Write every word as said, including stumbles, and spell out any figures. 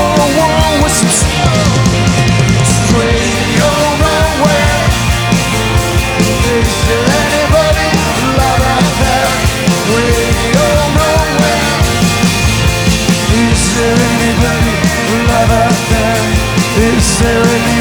a world with some soul. Radio nowhere. Is there anybody alive out there? Radio nowhere. Is there anybody alive out there? Is there anybody?